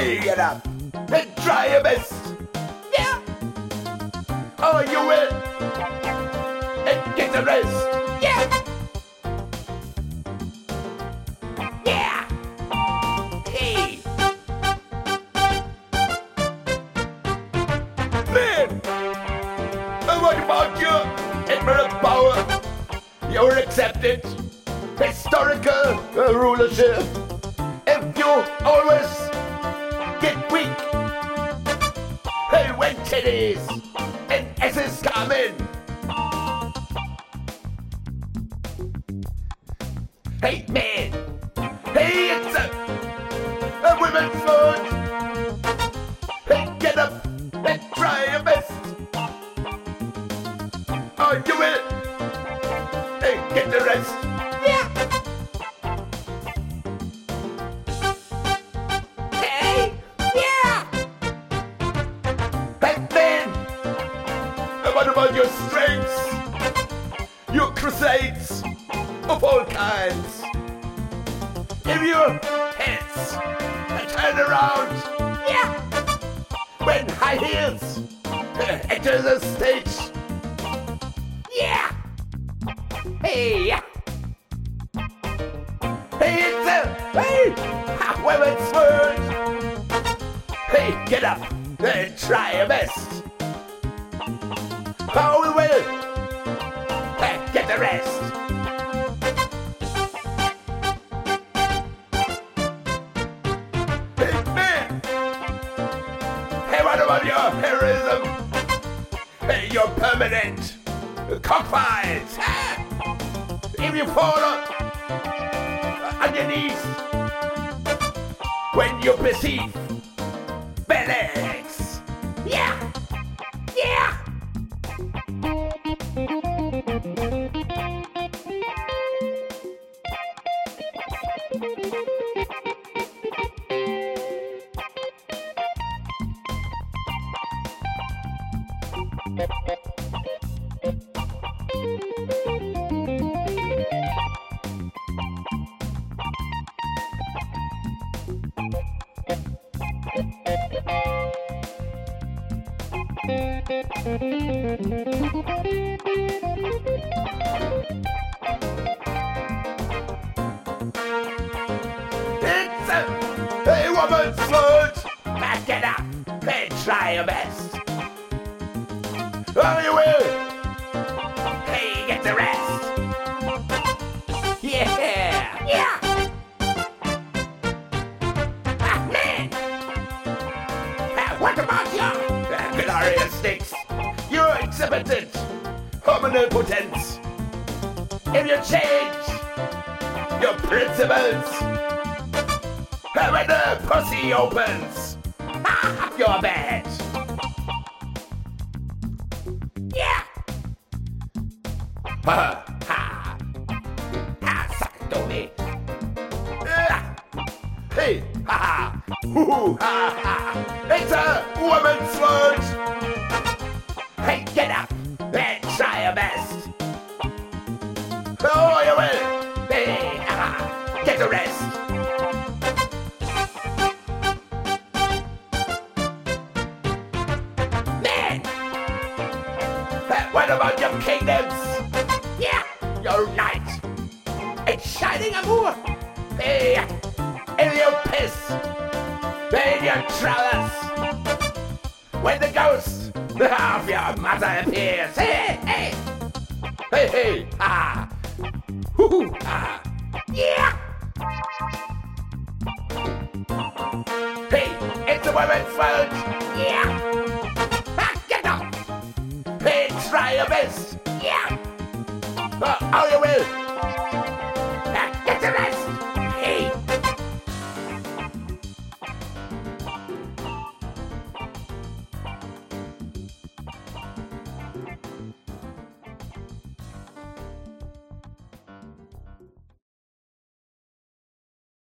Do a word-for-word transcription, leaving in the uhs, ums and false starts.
Hey, get up and try your best. Yeah. Oh, you will. And get the rest. Yeah. Yeah. Hey. Man, what about you? Admiral Power. You're accepted. Historical uh, rulership. If you always get weak, hey, when titties and S's come in, hey man, hey, it's a, a women's food. Hey, get up and try your best. Oh, you will. Hey, get the rest. Yeah. Hey, yeah. Hey, man. What about your strengths? Your crusades of all kinds. If your heads turn around, yeah. When high heels enter the stage, yeah. Hey, yeah. Hey, it's a, hey, women's word. Hey, get up and try your best. Oh, we will. Hey, get the rest. Hey, man. Hey, what about your heroism? Hey, your permanent cockfights. If you fall on, on your knees when you perceive Belex. Yeah, yeah. It's a, a woman's foot. Back it up and try your best. Oh, you will. Hey, get the rest. Yeah, yeah. Ah, man. Ah, what about your uh, glorious sticks? You exhibited omnipotence. If you change your principles, when the pussy opens, ah, you're bad. Yeah. Ha ha. Ah, suck it, Tony. Ah. Hey, ha ha. Hoo ha ha. It's a woman's word. Hey, get up and try your best. Oh, you will. Hey, ha ha. Get the rest. What about your kingdoms? Yeah, your knight. It's shining amour. Hey, in your piss. In your trousers. When the ghost of your mother appears. Hey, hey. Hey, hey. Ah. Hoo, ah. Yeah. Hey, it's a woman's fault. Yeah. Try your best. Yeah. Uh, oh, you will.